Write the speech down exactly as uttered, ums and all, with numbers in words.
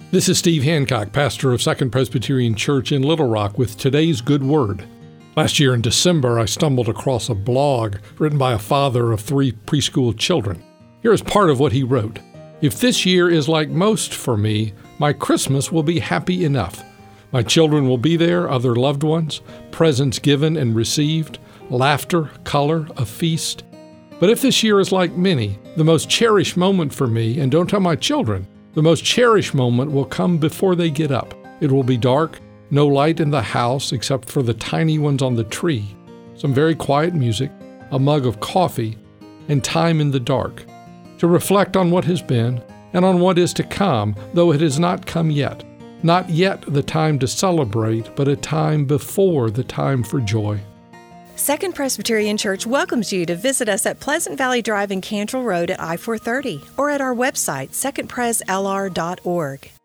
This is Steve Hancock, pastor of Second Presbyterian Church in Little Rock, with today's Good Word. Last year in December, I stumbled across a blog written by a father of three preschool children. Here is part of what he wrote. "If this year is like most for me, my Christmas will be happy enough. My children will be there, other loved ones, presents given and received, laughter, color, a feast. But if this year is like many, the most cherished moment for me, and don't tell my children, the most cherished moment will come before they get up. It will be dark, no light in the house except for the tiny ones on the tree, some very quiet music, a mug of coffee, and time in the dark, to reflect on what has been and on what is to come, though it has not come yet. Not yet the time to celebrate, but a time before the time for joy." Second Presbyterian Church welcomes you to visit us at Pleasant Valley Drive and Cantrell Road at I four thirty or at our website, second pres l r dot org.